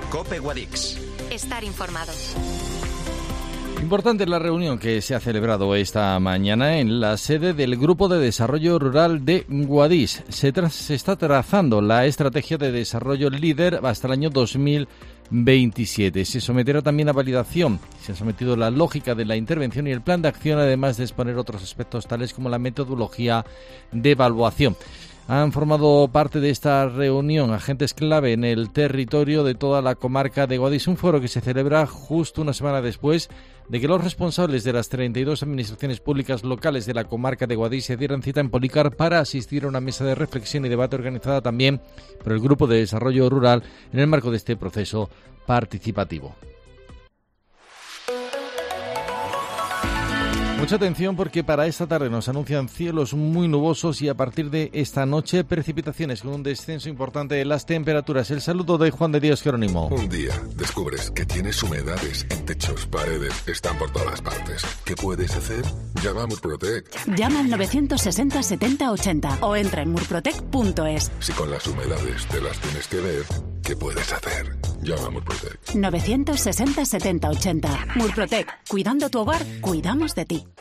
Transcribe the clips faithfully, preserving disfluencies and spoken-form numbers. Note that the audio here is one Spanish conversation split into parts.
COPE Guadix. Estar informado. Importante la reunión que se ha celebrado esta mañana en la sede del Grupo de Desarrollo Rural de Guadix. Se, tra- se está trazando la estrategia de desarrollo líder hasta el año dos mil veintisiete. Se someterá también a validación. Se ha sometido la lógica de la intervención y el plan de acción, además de exponer otros aspectos tales como la metodología de evaluación. Han formado parte de esta reunión agentes clave en el territorio de toda la comarca de Guadix, un foro que se celebra justo una semana después de que los responsables de las treinta y dos administraciones públicas locales de la comarca de Guadix se dieran cita en Policar para asistir a una mesa de reflexión y debate organizada también por el Grupo de Desarrollo Rural en el marco de este proceso participativo. Mucha atención porque para esta tarde nos anuncian cielos muy nubosos y a partir de esta noche precipitaciones con un descenso importante de las temperaturas. El saludo de Juan de Dios Jerónimo. Un día descubres que tienes humedades en techos, paredes, están por todas partes. ¿Qué puedes hacer? Llama a Murprotec. Llama al novecientos sesenta setenta ochenta o entra en murprotec punto es. Si con las humedades te las tienes que ver, ¿qué puedes hacer? Llama a Murprotec. novecientos sesenta setenta ochenta. Murprotec. Cuidando tu hogar, cuidamos de ti.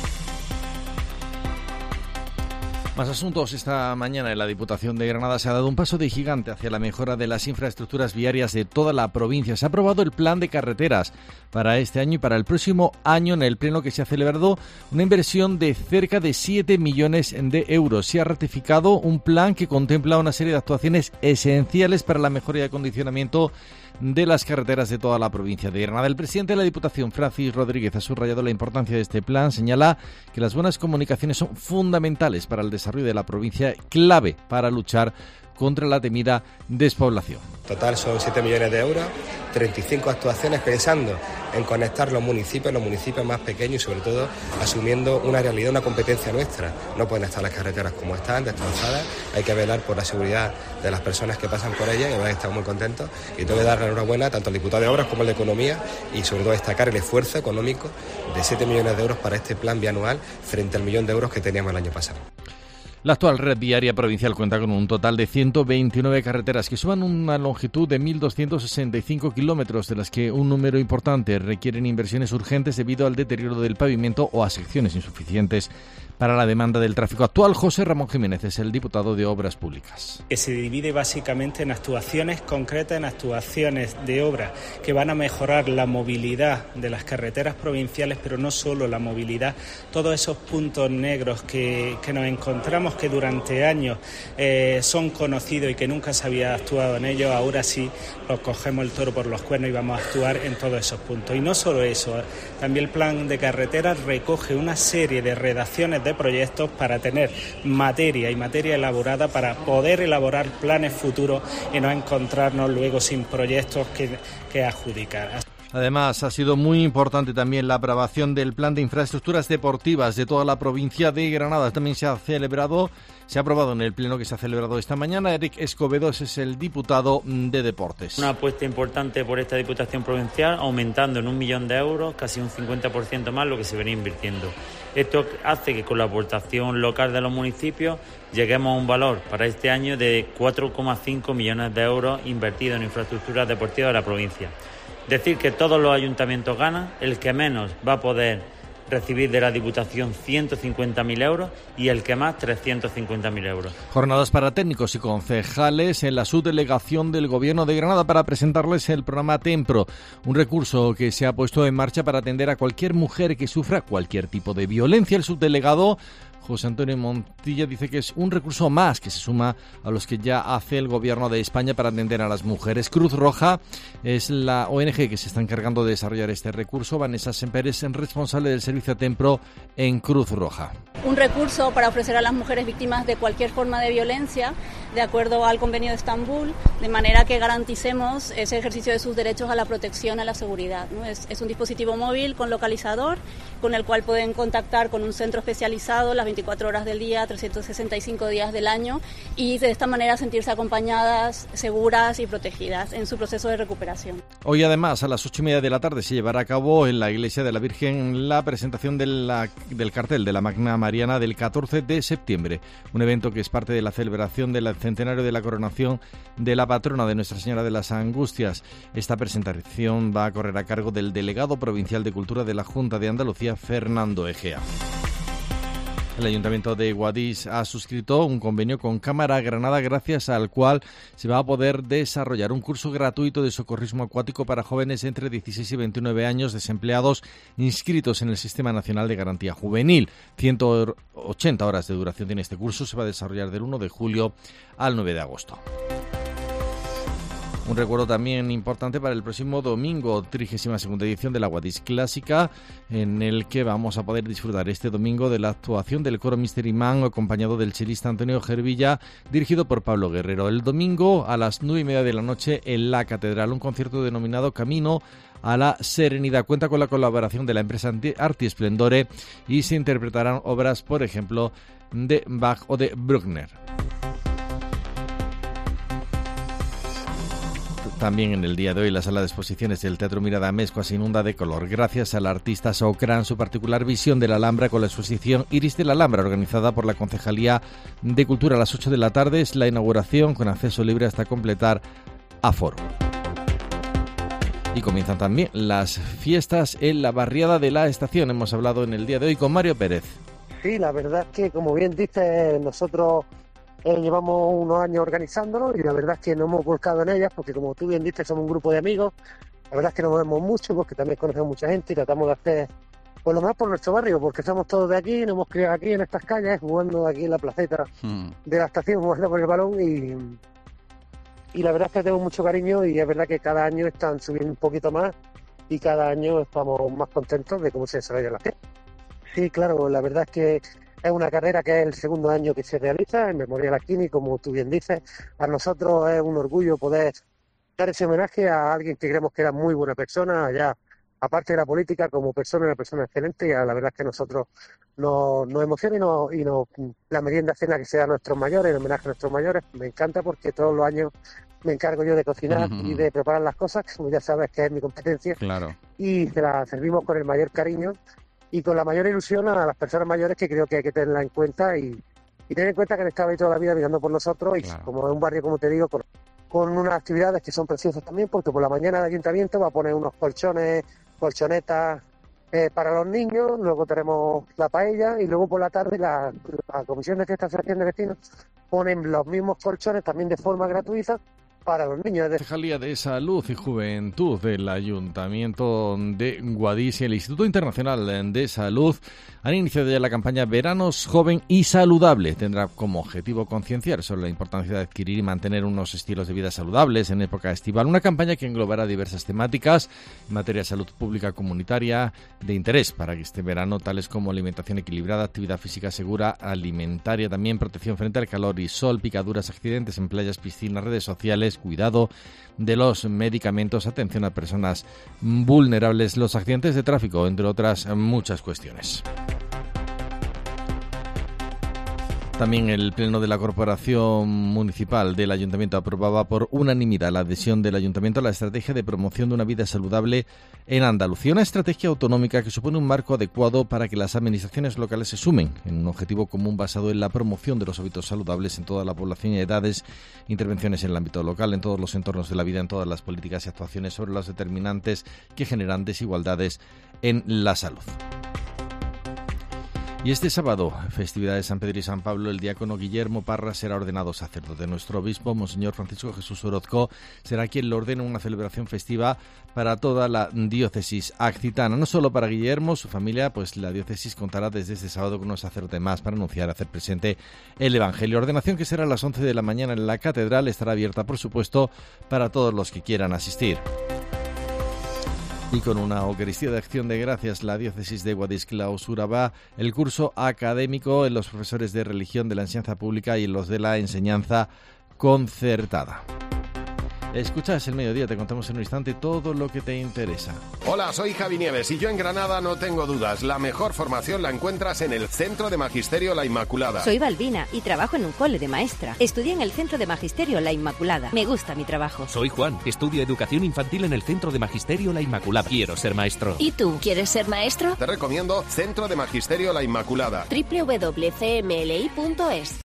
Más asuntos. Esta mañana en la Diputación de Granada se ha dado un paso de gigante hacia la mejora de las infraestructuras viarias de toda la provincia. Se ha aprobado el plan de carreteras para este año y para el próximo año en el pleno que se ha celebrado una inversión de cerca de siete millones de euros. Se ha ratificado un plan que contempla una serie de actuaciones esenciales para la mejora y acondicionamiento de las carreteras de toda la provincia de Granada. El presidente de la Diputación, Francis Rodríguez, ha subrayado la importancia de este plan. Señala que las buenas comunicaciones son fundamentales para el desarrollo de la provincia, clave para luchar contra la temida despoblación. Total son siete millones de euros, treinta y cinco actuaciones pensando en conectar los municipios, los municipios más pequeños y sobre todo asumiendo una realidad, una competencia nuestra. No pueden estar las carreteras como están, destrozadas, hay que velar por la seguridad de las personas que pasan por ellas y van a estar muy contentos. Y tengo que dar la enhorabuena tanto al diputado de Obras como al de Economía y sobre todo destacar el esfuerzo económico de siete millones de euros para este plan bianual frente al millón de euros que teníamos el año pasado. La actual red viaria provincial cuenta con un total de ciento veintinueve carreteras que suman una longitud de mil doscientos sesenta y cinco kilómetros, de las que un número importante requieren inversiones urgentes debido al deterioro del pavimento o a secciones insuficientes para la demanda del tráfico actual. José Ramón Jiménez es el diputado de Obras Públicas. Que se divide básicamente en actuaciones concretas, en actuaciones de obras que van a mejorar la movilidad de las carreteras provinciales, pero no solo la movilidad, todos esos puntos negros que, que nos encontramos que durante años eh, son conocidos y que nunca se había actuado en ellos, ahora sí los cogemos el toro por los cuernos y vamos a actuar en todos esos puntos. Y no solo eso, también el plan de carreteras recoge una serie de redacciones de proyectos para tener materia y materia elaborada para poder elaborar planes futuros y no encontrarnos luego sin proyectos que, que adjudicar. Además, ha sido muy importante también la aprobación del plan de infraestructuras deportivas de toda la provincia de Granada. También se ha celebrado, se ha aprobado en el pleno que se ha celebrado esta mañana. Eric Escobedo es el diputado de Deportes. Una apuesta importante por esta Diputación Provincial, aumentando en un millón de euros, casi un cincuenta por ciento más lo que se venía invirtiendo. Esto hace que con la aportación local de los municipios lleguemos a un valor para este año de cuatro coma cinco millones de euros invertidos en infraestructuras deportivas de la provincia. Decir que todos los ayuntamientos ganan, el que menos va a poder recibir de la Diputación ciento cincuenta mil euros y el que más trescientos cincuenta mil euros. Jornadas para técnicos y concejales en la subdelegación del Gobierno de Granada para presentarles el programa Tempro, un recurso que se ha puesto en marcha para atender a cualquier mujer que sufra cualquier tipo de violencia. El subdelegado José Antonio Montilla dice que es un recurso más que se suma a los que ya hace el Gobierno de España para atender a las mujeres. Cruz Roja es la O N G que se está encargando de desarrollar este recurso. Vanessa Semper es responsable del servicio Tempro en Cruz Roja. Un recurso para ofrecer a las mujeres víctimas de cualquier forma de violencia, de acuerdo al Convenio de Estambul, de manera que garanticemos ese ejercicio de sus derechos a la protección, a la seguridad, ¿no? Es, es un dispositivo móvil con localizador, con el cual pueden contactar con un centro especializado las veinticuatro horas del día, trescientos sesenta y cinco días del año, y de esta manera sentirse acompañadas, seguras y protegidas en su proceso de recuperación. Hoy además a las ocho y media de la tarde se llevará a cabo en la Iglesia de la Virgen la presentación de la, del cartel de la Magna Mariana del catorce de septiembre, un evento que es parte de la celebración de la centenario de la coronación de la patrona de Nuestra Señora de las Angustias. Esta presentación va a correr a cargo del delegado provincial de Cultura de la Junta de Andalucía, Fernando Egea. El Ayuntamiento de Guadix ha suscrito un convenio con Cámara Granada, gracias al cual se va a poder desarrollar un curso gratuito de socorrismo acuático para jóvenes entre dieciséis y veintinueve años desempleados inscritos en el Sistema Nacional de Garantía Juvenil. ciento ochenta horas de duración tiene este curso. Se va a desarrollar del uno de julio al nueve de agosto. Un recuerdo también importante para el próximo domingo, trigésima segunda edición de la Guadix Clásica, en el que vamos a poder disfrutar este domingo de la actuación del coro Mystery Man, acompañado del chelista Antonio Gervilla, dirigido por Pablo Guerrero. El domingo a las nueve y media de la noche en la Catedral, un concierto denominado Camino a la Serenidad. Cuenta con la colaboración de la empresa Arti Esplendore y se interpretarán obras, por ejemplo, de Bach o de Bruckner. También en el día de hoy la sala de exposiciones del Teatro Mirada Amezcua se inunda de color gracias al artista Socran, su particular visión de la Alhambra con la exposición Iris de la Alhambra, organizada por la Concejalía de Cultura a las ocho de la tarde. Es la inauguración con acceso libre hasta completar aforo. Y comienzan también las fiestas en la barriada de la Estación. Hemos hablado en el día de hoy con Mario Pérez. Sí, la verdad es que, como bien dices, nosotros Eh, llevamos unos años organizándolo y la verdad es que nos hemos volcado en ellas porque, como tú bien dices, somos un grupo de amigos. La verdad es que nos vemos mucho porque también conocemos mucha gente y tratamos de hacer por lo más por nuestro barrio, porque somos todos de aquí, nos hemos criado aquí en estas calles, jugando aquí en la placeta hmm. de la Estación, jugando con el balón y, y la verdad es que tenemos mucho cariño y es verdad que cada año están subiendo un poquito más y cada año estamos más contentos de cómo se desarrolla la fiesta. Sí, claro, la verdad es que es una carrera que es el segundo año que se realiza en Memorial Aquini, como tú bien dices. Para nosotros es un orgullo poder dar ese homenaje a alguien que creemos que era muy buena persona, ya aparte de la política, como persona, una persona excelente, y la verdad es que nosotros nos, nos emociona y, nos, y nos, la merienda cena que sea a nuestros mayores, el homenaje a nuestros mayores, me encanta porque todos los años me encargo yo de cocinar uh-huh. y de preparar las cosas, como ya sabes que es mi competencia, claro. y se las servimos con el mayor cariño y con la mayor ilusión a las personas mayores, que creo que hay que tenerla en cuenta y, y tener en cuenta que han estado ahí toda la vida mirando por nosotros y claro. como es un barrio, como te digo, con, con unas actividades que son preciosas también, porque por la mañana el ayuntamiento va a poner unos colchones, colchonetas eh, para los niños, luego tenemos la paella y luego por la tarde la, la Comisión de Fiesta y Asociación de Vecinos ponen los mismos colchones también de forma gratuita para los niños. La Concejalía de Salud y Juventud del Ayuntamiento de Guadix y el Instituto Internacional de Salud han iniciado ya la campaña Veranos Joven y Saludable. Tendrá como objetivo concienciar sobre la importancia de adquirir y mantener unos estilos de vida saludables en época estival. Una campaña que englobará diversas temáticas en materia de salud pública comunitaria de interés para este verano, tales como alimentación equilibrada, actividad física segura, alimentaria, también protección frente al calor y sol, picaduras, accidentes en playas, piscinas, redes sociales, cuidado de los medicamentos, atención a personas vulnerables, los accidentes de tráfico, entre otras muchas cuestiones. También el Pleno de la Corporación Municipal del Ayuntamiento aprobaba por unanimidad la adhesión del Ayuntamiento a la estrategia de promoción de una vida saludable en Andalucía, una estrategia autonómica que supone un marco adecuado para que las administraciones locales se sumen en un objetivo común basado en la promoción de los hábitos saludables en toda la población y edades, intervenciones en el ámbito local, en todos los entornos de la vida, en todas las políticas y actuaciones sobre los determinantes que generan desigualdades en la salud. Y este sábado, festividad de San Pedro y San Pablo, el diácono Guillermo Parra será ordenado sacerdote. Nuestro obispo, Monseñor Francisco Jesús Orozco, será quien le ordene una celebración festiva para toda la diócesis accitana. No solo para Guillermo, su familia, pues la diócesis contará desde este sábado con un sacerdote más para anunciar, hacer presente el Evangelio. Ordenación que será a las once de la mañana en la catedral, estará abierta, por supuesto, para todos los que quieran asistir. Y con una Eucaristía de Acción de Gracias, la diócesis de Guadix clausuraba el curso académico en los profesores de religión de la enseñanza pública y en los de la enseñanza concertada. Escuchas El Mediodía, te contamos en un instante todo lo que te interesa. Hola, soy Javi Nieves y yo en Granada no tengo dudas. La mejor formación la encuentras en el Centro de Magisterio La Inmaculada. Soy Balbina y trabajo en un cole de maestra. Estudié en el Centro de Magisterio La Inmaculada. Me gusta mi trabajo. Soy Juan, estudio Educación Infantil en el Centro de Magisterio La Inmaculada. Quiero ser maestro. ¿Y tú, quieres ser maestro? Te recomiendo Centro de Magisterio La Inmaculada. doble u doble u doble u punto c m l i punto es